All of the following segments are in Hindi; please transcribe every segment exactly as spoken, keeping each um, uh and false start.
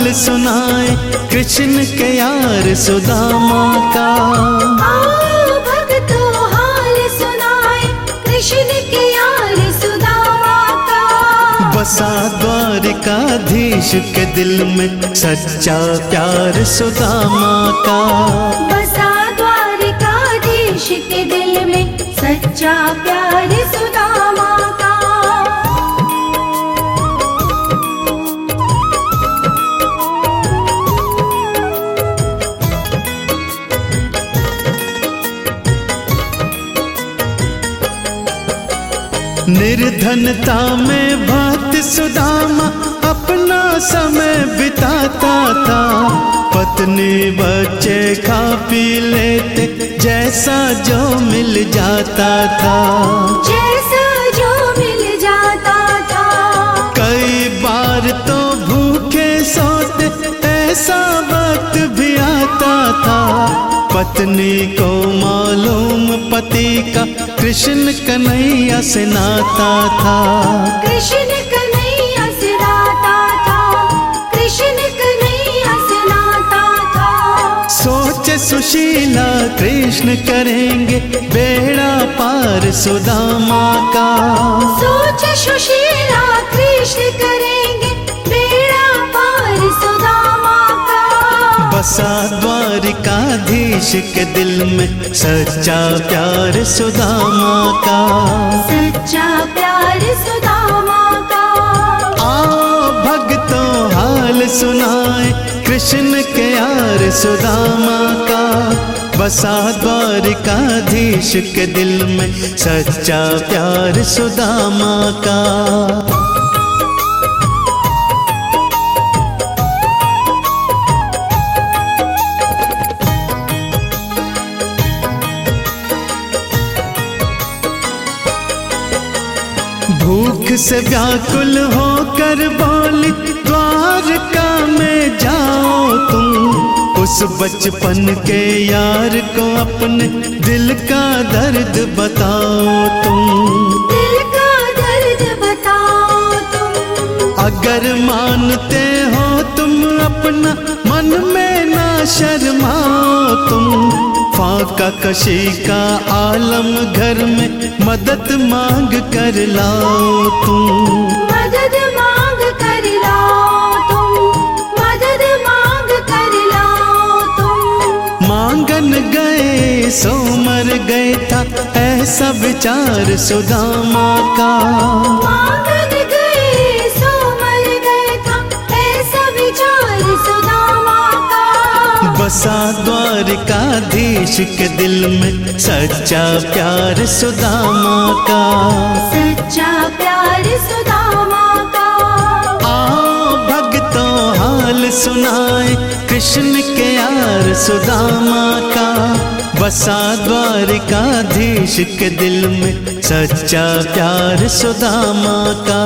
हाल सुनाए कृष्ण के यार सुदामा का। आओ भक्तों हाल सुनाए कृष्ण के यार सुदामा का। बसा द्वारिकाधीश के दिल में सच्चा प्यार सुदामा का। बसा द्वारिकाधीश के दिल में सच्चा प्यार सुदामा का। निर्धनता में भक्त सुदामा अपना समय बिताता था। पत्नी बच्चे खा पी लेते जैसा जो मिल जाता था। जैसा जो मिल जाता था। कई बार तो भूखे सोते ऐसा वक्त भी आता था। पत्नी को मालूम पति का कृष्ण कन्हैया से नाता था। कृष्ण कन्हैया से नाता था। कृष्ण कन्हैया से नाता था। सोचे सुशीला कृष्ण करेंगे बेड़ा पार सुदामा का। सोचे सुशीला कृष्ण करेंगे बेड़ा पार सुदामा का। बसा द्वारिकाधीश के दिल में सच्चा प्यार सुदामा का। सच्चा प्यार सुदामा का। आओ भक्तों हाल सुनाए कृष्ण के यार सुदामा का। बसा द्वारिकाधीश के दिल में सच्चा प्यार सुदामा का। भूख से व्याकुल होकर बोली द्वारका में जाओ तुम। उस बचपन के यार को अपने दिल का दर्द बताओ तुम। दिल का दर्द बताओ तुम। अगर मानते हो तुम अपना मन में ना शर्माओ तुम। फाका कशी का आलम घर में मदद मांग कर लाओ तुम। मदद मांग कर लाओ तुम। मदद मांग कर लाओ तुम। मांगन गए सो मर गए था ऐसा विचार सुदामा का। मांगन गए सो मर गए था ऐसा विचार सुदामा का। बसा द्वारिकाधीश के दिल में सच्चा प्यार सुदामा का। सच्चा प्यार सुदामा का। आओ भक्तों हाल सुनाए कृष्ण के यार सुदामा का। बसा द्वारिकाधीश के दिल में सच्चा प्यार सुदामा का।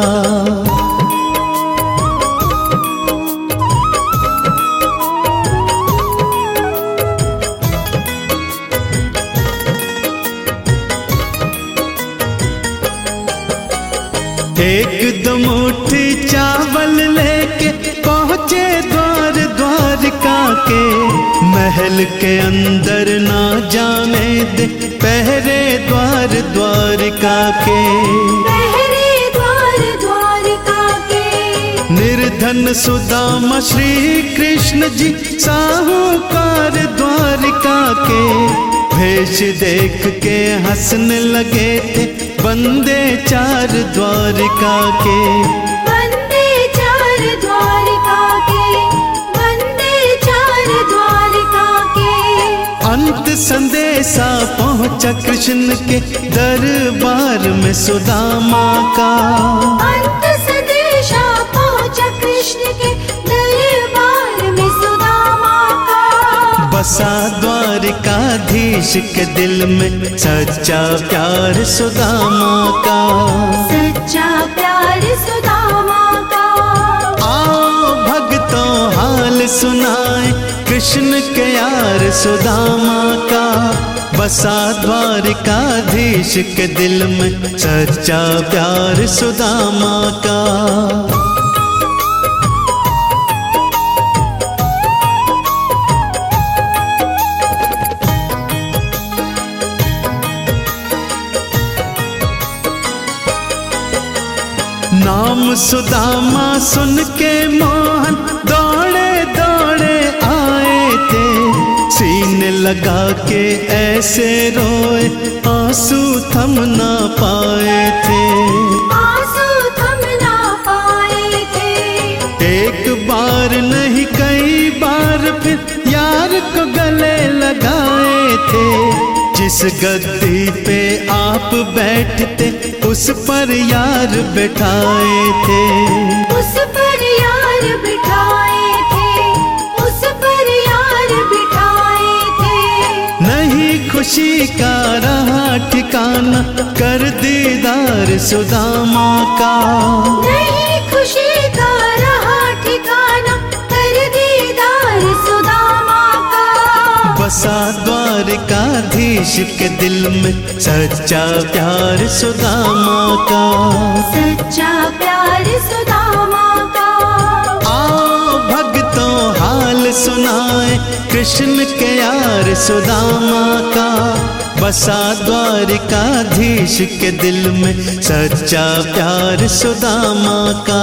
एक दो मुट्ठी चावल लेके पहुँचे द्वार द्वारिका के। महल के अंदर ना जाने दे पहरे द्वार द्वारिका के। पहरे द्वार द्वारिका के। निर्धन सुदामा श्री कृष्ण जी साहूकार द्वारिका के। भेष देख के हंसने लगे थे बंदे चार द्वारिका के। बंदे चार द्वारिका के। बंदे चार द्वारिका के। अंत संदेशा पहुंचा कृष्ण के दरबार में सुदामा का। अंत संदेशा पहुंचा कृष्ण के दरबार में सुदामा का। बसा द्वारिकाधीश के दिल में सच्चा प्यार सुदामा का। सच्चा प्यार सुदामा का। आओ भक्तों हाल सुनाए कृष्ण के यार सुदामा का। बसा द्वारिकाधीश के दिल में सच्चा प्यार सुदामा का। नाम सुदामा सुन के मोहन दौड़े दौड़े आए थे, सीने लगा के ऐसे रोए आंसू थम ना पाए थे, आंसू थम ना पाए थे। एक बार नहीं कई बार फिर यार को गले लगाए थे, जिस गद्दी पे आप बैठते उस पर यार बिठाए थे, उस पर यार बिठाए थे, उस पर यार बिठाए थे। नहीं खुशी का रहा ठिकाना कर दीदार सुदामा का, नहीं खुशी का रहा ठिकाना कर दीदार सुदामा का। बसा द्वारिकाधीश के दिल में सच्चा प्यार सुदामा का, सच्चा प्यार सुदामा का। आओ भक्तों हाल सुनाए कृष्ण के यार सुदामा का, बसा द्वारिकाधीश के दिल में सच्चा प्यार सुदामा का।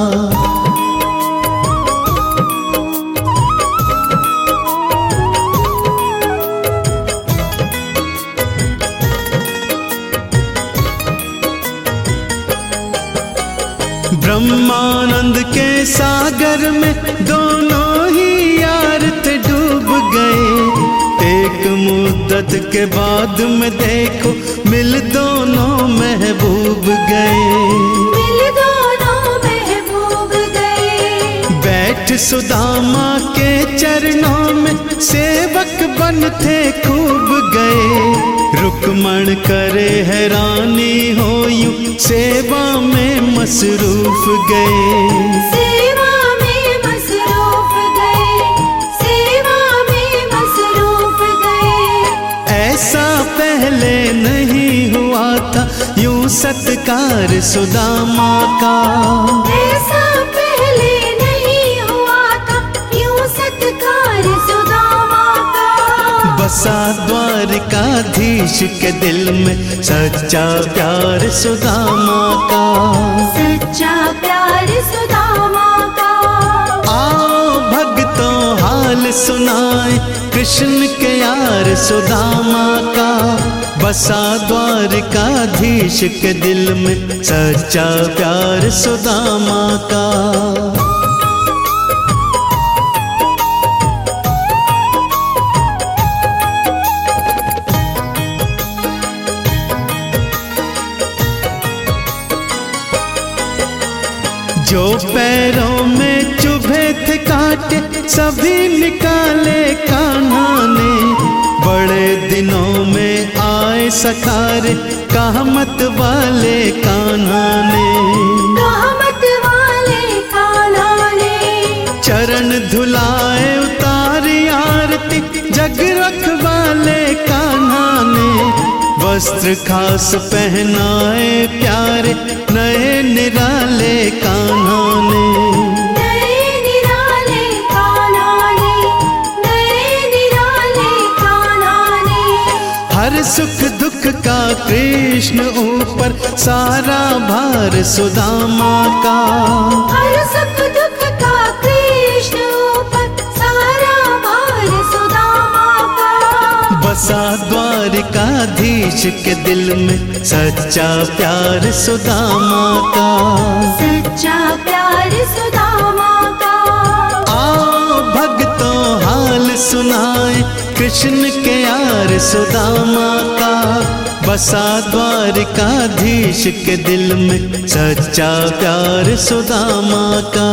ब्रह्मानंद के सागर में दोनों ही यार थे डूब गए, एक मुद्दत के बाद में देखो मिल दोनों महबूब गए, मिल दोनों महबूब गए। बैठ सुदामा के चरणों में सेवक बन थे खूब गए, रुक्मण करे हैरानी हो यूं सेवा में मसरूफ गए, सेवा में मसरूफ गए, सेवा में मसरूफ गए। ऐसा पहले नहीं हुआ था यूं सत्कार सुदामा का, ऐसा पहले नहीं हुआ था यूं सत्कार सुदामा का। बसा द्वारिकाधीश के दिल में सच्चा प्यार सुदामा का, सच्चा प्यार सुदामा का। आओ भक्तों हाल सुनाए कृष्ण के यार सुदामा का, बसा द्वारिकाधीश के दिल में सच्चा प्यार सुदामा का। जो पैरों में चुभे थे कांटे सभी निकाले कान्हा ने, बड़े दिनों में आए सखारे कहमत वाले कान्हा ने, कहमत वाले कान्हा ने। चरण धुलाए उतारी आरती जग रखवाले कान्हा ने, वस्त्र खास पहनाए प्यारे नए निराले कान्हा ने, नए निराले कान्हा ने, नए निराले कान्हा ने। हर सुख दुख का कृष्ण ऊपर सारा भार सुदामा का, हर सुख दुख का कृष्ण ऊपर सारा भार सुदामा का। बसा द्वारिकाधीश के दिल में सच्चा प्यार सुदामा का, सच्चा प्यार सुदामा का। आओ भक्तों हाल सुनाए कृष्ण के यार सुदामा का, बसा द्वारिकाधीश के दिल में सच्चा प्यार सुदामा का।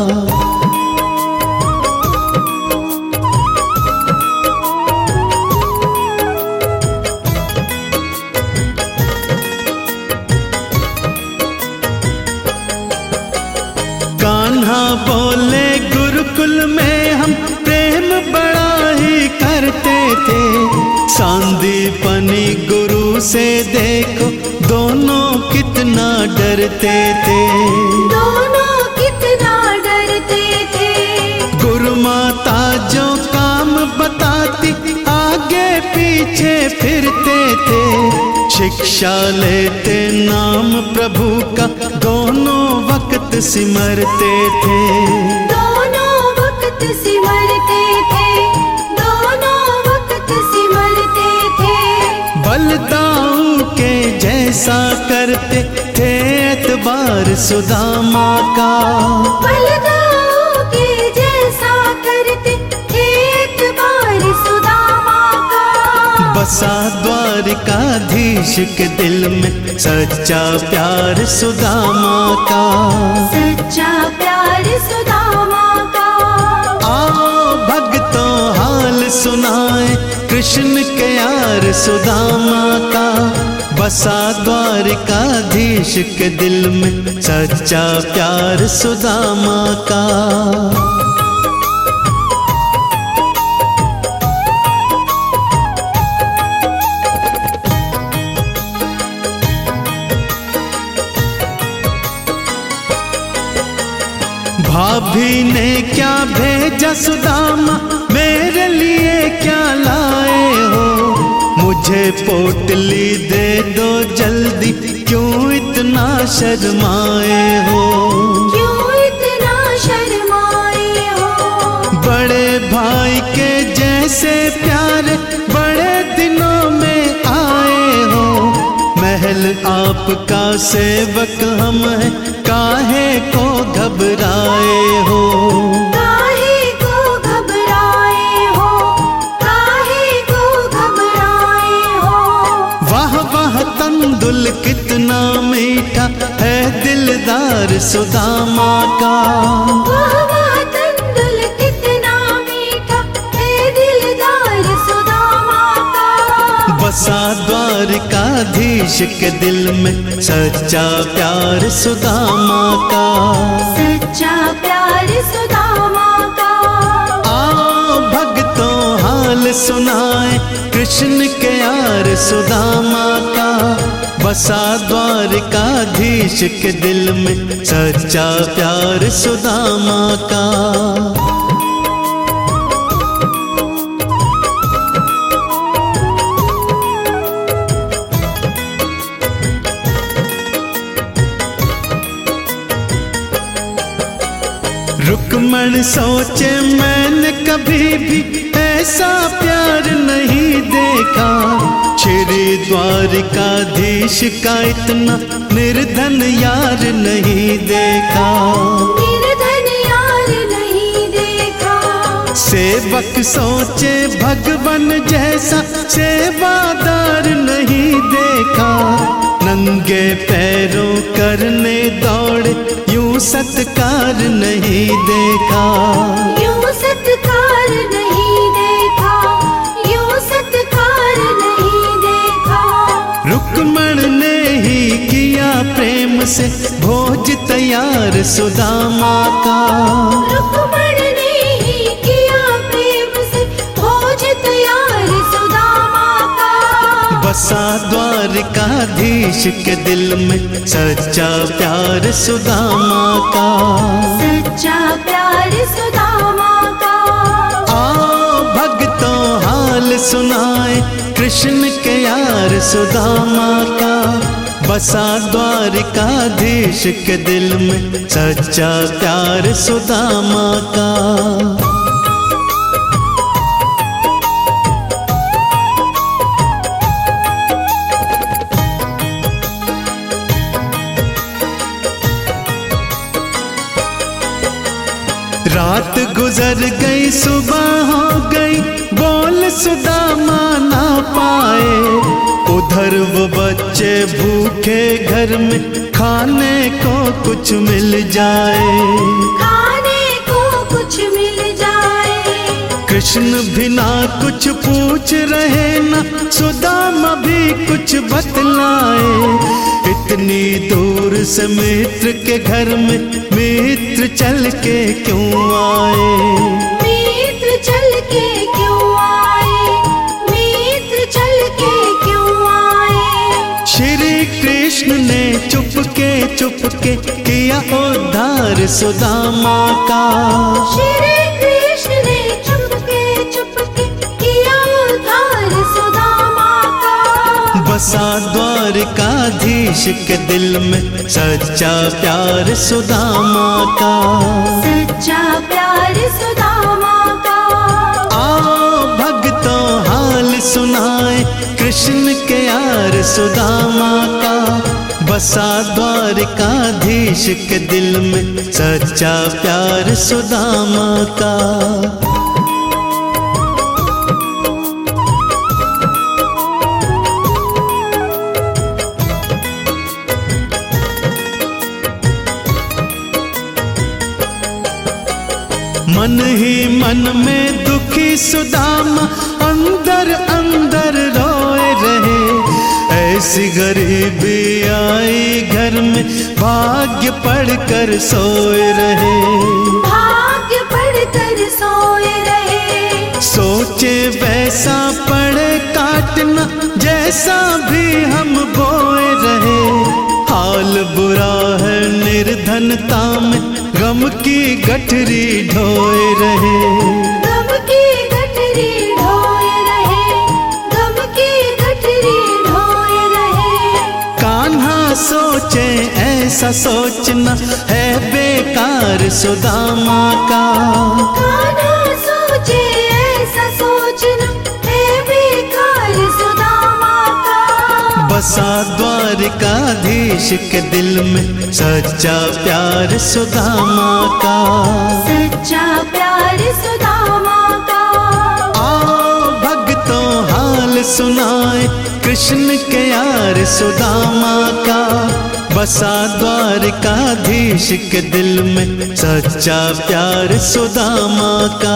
कान्हा बोले गुरुकुल में हम प्रेम बड़ा ही करते थे, सांदीपनी गुरु से देखो दोनों कितना डरते थे, दोनों कितना डरते थे। गुरु माता जो काम बताती आगे पीछे फिरते थे, शिक्षा लेते नाम प्रभु का, दोनों वक्त सिमरते थे। दोनों वक्त सिमरते थे, दोनों वक्त सिमरते थे। बलदाऊ के जैसा करते थे एतबार सुदामा का। बलदाऊ के जैसा करते थे एतबार सुदामा का। बसा द्वारिकाधीश के दिल में सच्चा प्यार सुदामा का। सच्चा प्यार सुदामा का। आओ भक्तों हाल सुनाए कृष्ण के यार सुदामा का। बसा द्वारिकाधीश के दिल में सच्चा प्यार सुदामा का। भाभी ने क्या भेजा सुदामा, मेरे लिए क्या लाए हो। मुझे पोटली दे दो जल्दी, क्यों इतना शर्माए हो। क्यों इतना शर्माए हो। बड़े भाई के जैसे प्यारे बड़े दिनों में आए हो। महल आपका सेवक हम हैं, काहे को घबराए हो। काहे को घबराए हो, काहे को घबराए हो। वाह वाह तंदुल कितना मीठा है दिलदार सुदामा का। वाह वाह तंदुल कितना मीठा है दिलदार सुदामा का। बसा द्वारिकाधीश के दिल में सच्चा प्यार सुदामा का। सच्चा प्यार सुदामा का। आओ भक्तों हाल सुनाए कृष्ण के यार सुदामा का। बसा द्वारिकाधीश के दिल में सच्चा प्यार सुदामा का। रुक्मण सोचे मैंने कभी भी ऐसा प्यार नहीं देखा। श्री द्वारिकाधीश का इतना निर्धन यार नहीं देखा। निर्धन यार नहीं देखा। सेवक सोचे भगवन जैसा सेवादार नहीं देखा। नंगे पैरों करने दौड़े यूं सत्कार नहीं देखा। यूं सत्कार नहीं देखा, यूं सत्कार नहीं देखा। रुक्मण ने ही किया प्रेम से भोज तैयार सुदामा का। रुक्मण ने ही किया प्रेम से भोज तैयार सुदामा का। बसा द्वारिकाधीश के दिल में सच्चा प्यार सुदामा का। सच्चा प्यार सुदामा का। आओ भक्तों हाल सुनाए कृष्ण के यार सुदामा का। बसा द्वारिकाधीश के दिल में सच्चा प्यार सुदामा का। रात गुजर गई सुबह हो गई, बोल सुदामा ना पाए। उधर वो बच्चे भूखे घर में, खाने को कुछ मिल जाए। खाने को कुछ मिल जाए। कृष्ण भी ना कुछ पूछ रहे ना सुदामा भी कुछ बतलाए। इतनी दूर से मित्र के घर में मित्र चल के क्यों आए। मित्र चल के क्यों आए, मित्र चल के क्यों आए। श्री कृष्ण ने चुपके चुपके किया उद्धार सुदामा का। श्री कृष्ण ने चुपके चुपके किया उद्धार सुदामा का। बस बसा द्वारिकाधीश के दिल में सच्चा प्यार सुदामा का। सच्चा प्यार सुदामा का। आओ भक्तों हाल सुनाए कृष्ण के यार सुदामा का। बसा द्वारिकाधीश के दिल में सच्चा प्यार सुदामा का। मन ही मन में दुखी सुदामा अंदर अंदर रोए रहे। ऐसी गरीबी आई घर में भाग्य पढ़कर सोए रहे। भाग्य पढ़कर सोए रहे। सोचे वैसा पड़े काटना जैसा भी हम बोए रहे। हाल बुरा है निर्धनता में गम की गठरी ढोए रहे। गम की गठरी ढोए रहे। गम की गठरी ढोए रहे। कान्हा सोचे ऐसा सोचना है बेकार सुदामा का। कान्हा सोचे ऐसा सोचना है बेकार सुदामा का। बसा द्वारिकाधीश के दिल में सच्चा प्यार सुदामा का। सच्चा प्यार सुदामा का। आओ भक्तों हाल सुनाए कृष्ण के यार सुदामा का। बसा द्वारिकाधीश के दिल में सच्चा प्यार सुदामा का।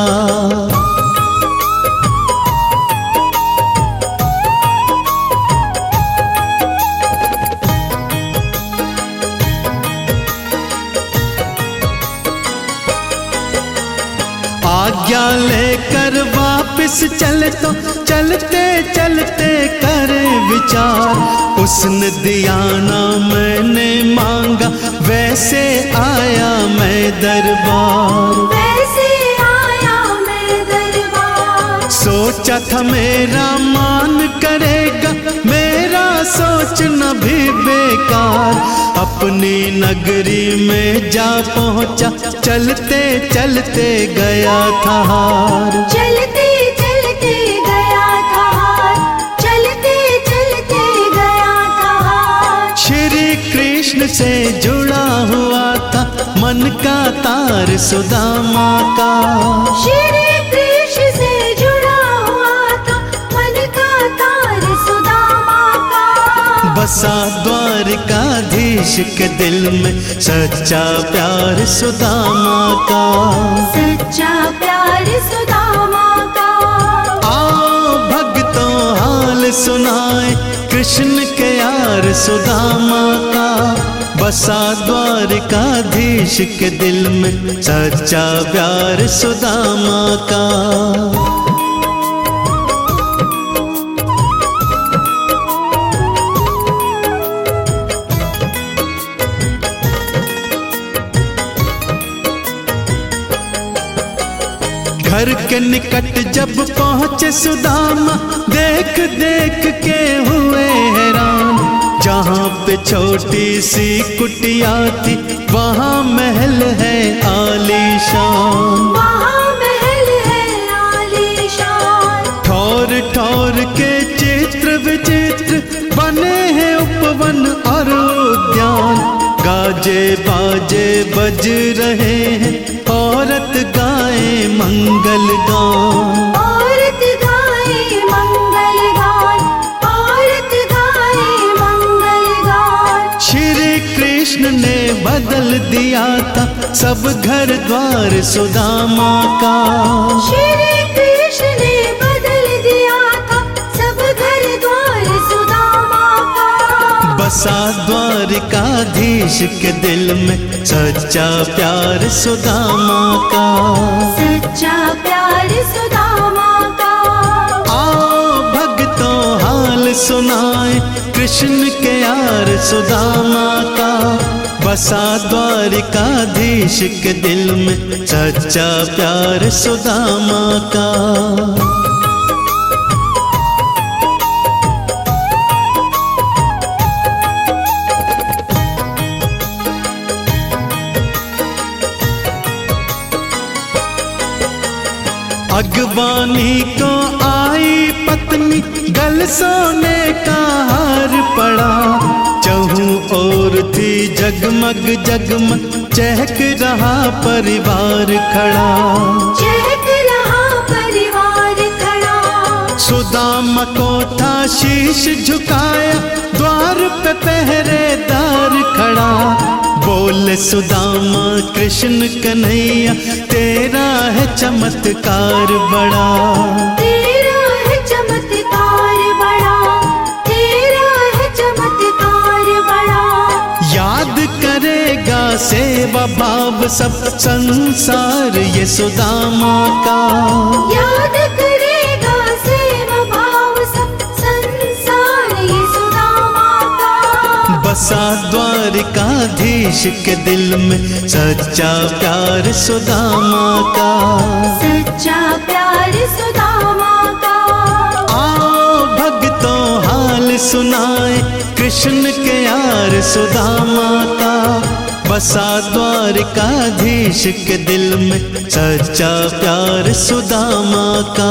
आज्ञा लेकर वापस चले तो चलते चलते करे विचार। उसने दिया ना मैंने मांगा वैसे आया मैं दरबार। वैसे आया मैं दरबार। सोचा था मेरा मान करेगा मेरा सोचना भी बेकार। अपनी नगरी में जा पहुंचा चलते चलते गया था हार। चलते चलते गया था हार। चलते चलते गया था हार। श्री कृष्ण से जुड़ा हुआ था मन का तार सुदामा का। श्री कृष्ण से जुड़ा हुआ था मन का तार सुदामा का। बसा द्वारिकाधीश के दिल में सच्चा प्यार सुदामा का। सच्चा प्यार सुदामा का। आओ भक्तों हाल सुनाए कृष्ण के यार सुदामा का। बसा द्वारिकाधीश के दिल में सच्चा प्यार सुदामा का। घर के निकट जब पहुँचे सुदामा देख देख के हुए हैरान। जहाँ पे छोटी सी कुटिया थी वहाँ महल है आलीशान। वहाँ महल है आलीशान। ठौर ठौर के चित्र विचित्र बने हैं उपवन और उद्यान। गाजे बाजे बज रहे हैं औरत गाए मंगल गान। औरत गाए मंगल गान। औरत गाए मंगल गान। श्री कृष्ण ने बदल दिया था सब घर द्वार सुदामा का। श्री कृष्ण ने बदल दिया था सब घर द्वार सुदामा का। बसा द्वारिकाधीश के दिल में सच्चा प्यार सुदामा का। सच्चा प्यार सुदामा का। आओ भक्तों हाल सुनाए कृष्ण के यार सुदामा का। बसा द्वारिकाधीश के दिल में सच्चा प्यार सुदामा का। अगवानी को आई पत्नी, गल सोने का हार पड़ा। चहु ओर थी जगमग जगमग, चहक रहा परिवार खड़ा। चहक रहा परिवार खड़ा। सुदामा को था शीश झुकाया, द्वार पे पहरेदार खड़ा। बोले सुदामा कृष्ण कन्हैया, तेरा है चमत्कार बड़ा। तेरा है चमत्कार बड़ा, तेरा है चमत्कार बड़ा। याद करेगा सेवा भाव सब संसार ये सुदामा का। याद करेगा सेवा भाव सब संसार ये सुदामा का। बसा द्वारिकाधीश के दिल में सच्चा प्यार सुदामा का। सच्चा प्यार सुदामा का। आओ भक्तों हाल सुनाए, कृष्ण के यार सुदामा का। बसा द्वारिकाधीश के दिल में सच्चा प्यार सुदामा का।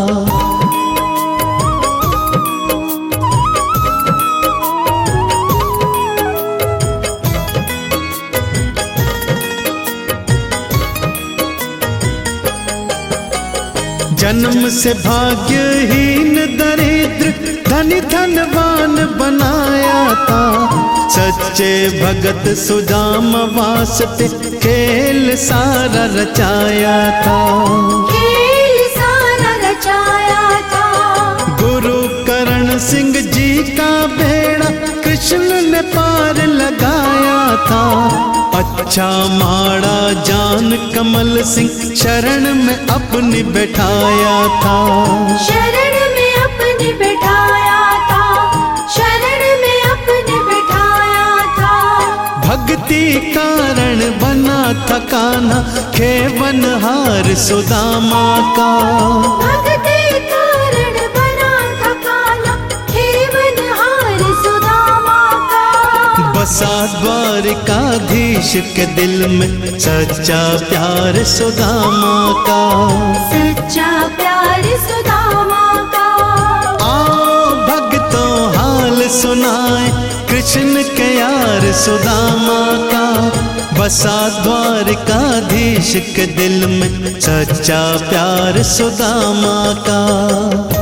जन्म से भाग्यहीन दरिद्र, धनी धनवान बनाया था। सच्चे भगत सुदामा वास्ते खेल सारा रचाया था। खेल सारा रचाया था। गुरु करण सिंह जी का बेड़ा कृष्ण ने पार लगाया था। अच्छा माड़ा जान कमल सिंह शरण में अपनी बैठाया था। शरण में अपने बिठाया था। शरण में अपने बिठाया था। भक्ति कारण बना था कान्हा, खेवनहार सुदामा का। भक्ति कारण बना था कान्हा, खेवनहार सुदामा का। बसा द्वारिकाधीश के दिल में सच्चा प्यार सुदामा का। सच्चा प्यार सुदामा का। आओ भक्तों हाल सुनाए, कृष्ण के यार सुदामा का। बसा द्वारिकाधीश के दिल में सच्चा प्यार सुदामा का।